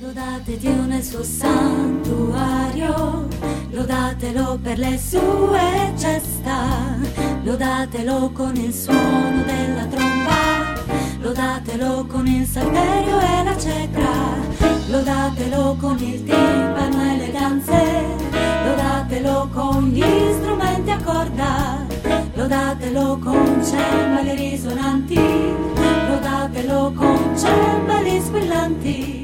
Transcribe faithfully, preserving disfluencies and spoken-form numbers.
Lodate Dio nel suo santuario, lodatelo per le sue gesta, lodatelo con il suono della tromba, lodatelo con il salterio e la cetra, lodatelo con il timpano e le danze, lodatelo con gli strumenti a corda, lodatelo con cembali risonanti, lodatelo con cembali squillanti.